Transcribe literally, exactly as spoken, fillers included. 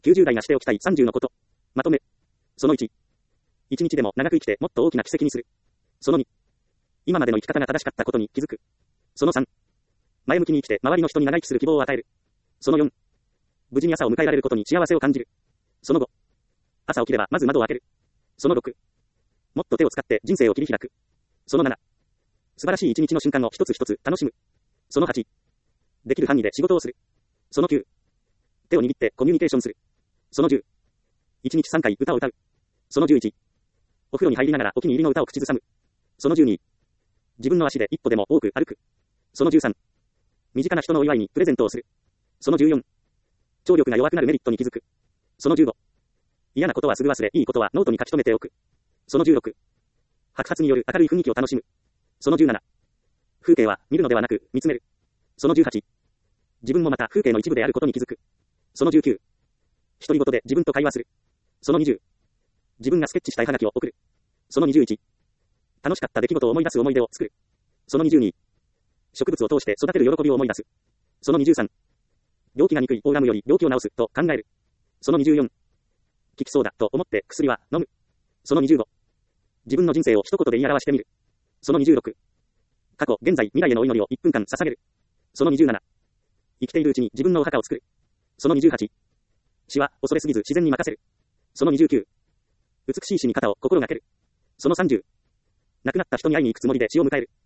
きゅうじゅう代がしておきたいさんじゅうのこと。まとめ。そのいち。一日でも長く生きてもっと大きな奇跡にする。そのに。今までの生き方が正しかったことに気づく。そのさん。前向きに生きて周りの人に長生きする希望を与える。そのよん。無事に朝を迎えられることに幸せを感じる。そのご。朝起きればまず窓を開ける。そのろく。もっと手を使って人生を切り開く。そのなな。素晴らしい一日の瞬間を一つ一つ楽しむ。そのはち。できる範囲で仕事をする。そのきゅう。手を握ってコミュニケーションする。そのじゅう。一日さんかい歌を歌う。そのじゅういち。お風呂に入りながらお気に入りの歌を口ずさむ。そのじゅうに。自分の足で一歩でも多く歩く。そのじゅうさん。身近な人のお祝いにプレゼントをする。そのじゅうよん。聴力が弱くなるメリットに気づく。そのじゅうご。嫌なことはすぐ忘れ、いいことはノートに書き留めておく。そのじゅうろく。白髪による明るい雰囲気を楽しむ。そのじゅうなな。風景は見るのではなく見つめる。そのじゅうはち。自分もまた風景の一部であることに気づく。そのじゅうきゅう。独り言で自分と会話する。そのにじゅう。自分がスケッチした絵はがきを送る。そのにじゅういち。楽しかった出来事を思い出す思い出を作る。そのにじゅうに。植物を通して育てる喜びを思い出す。そのにじゅうさん。病気が憎いオーラムより病気を治すと考える。そのにじゅうよん。効きそうだと思って薬は飲む。そのにじゅうご。自分の人生を一言で言い表してみる。そのにじゅうろく。過去、現在、未来へのお祈りをいっぷんかん捧げる。そのにじゅうなな。生きているうちに自分のお墓を作る。そのにじゅうはち。死は恐れすぎず自然に任せる。そのにじゅうきゅう。美しい死に肩を心がける。そのさんじゅう。亡くなった人に会いに行くつもりで死を迎える。